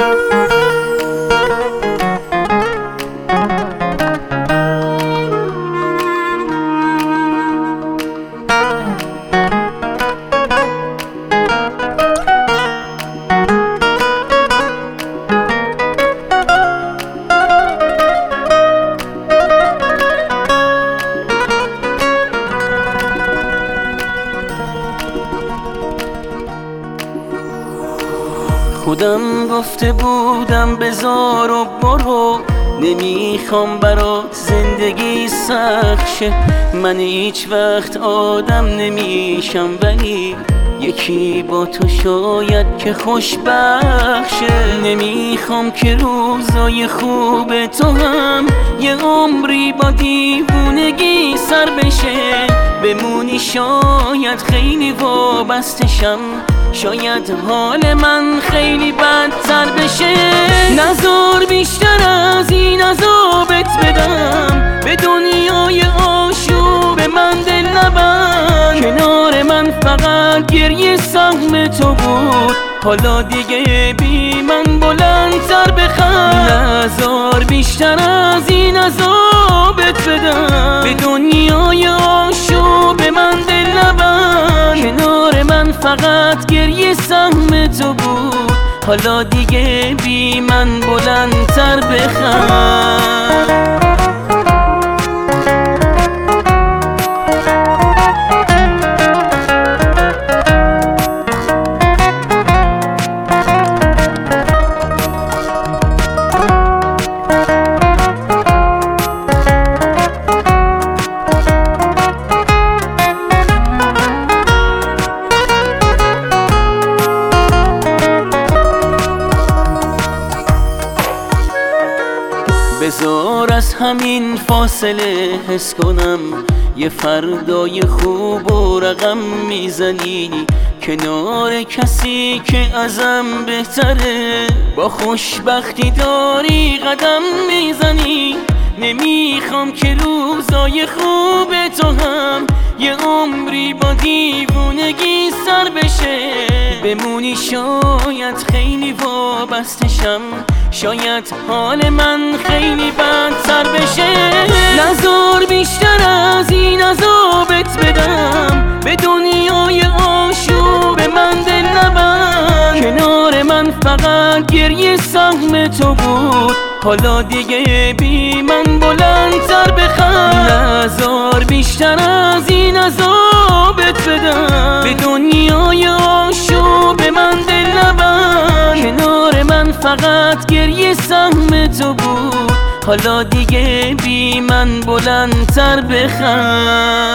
خودم گفته بودم بذار و برو، نمیخوام برات زندگی سخت شه. من هیچ وقت آدم نمیشم، ولی یکی با تو شاید که خوشبخت شه. نمیخوام که روزای خوب تو هم یه عمری با دیوونگی سر بشه. بمونی شاید خیلی وابستشم، شاید حال من خیلی بدتر بشه. نذار بیشتر از این عذابت بدم، به دنیای آشوب من دل نبند. کنار من فقط گریه سهم تو بود، حالا دیگه بی من بلندتر بخند. نذار بیشتر از این عذابت بدم، به دنیای آشوب من دل نبند. کنار من فقط گریه سهم تو بود، حالا دیگه بی من بلندتر بخند. بذار از همین فاصله حس کنم یه فردای خوب و رقم میزنی، کنار کسی که ازم بهتره. با خوشبختی داری قدم میزنی، نمیخوام که روزای خوب تو هم یه عمری با دیوونگی سر بشه. بمونی شاید خیلی وابستشم، شاید حال من خیلی بدتر بشه. نذار بیشتر از این عذابت بدم، به دنیای آشوب من دل نبند. کنار من فقط گریه سهم تو بود، حالا دیگه بی من بلندتر بخند. نذار بیشتر از این عذابت بدم، به دنیای آشوب من دل نبند. کنار من فقط گریه سهم تو بود، حالا دیگه بی من بلندتر بخند.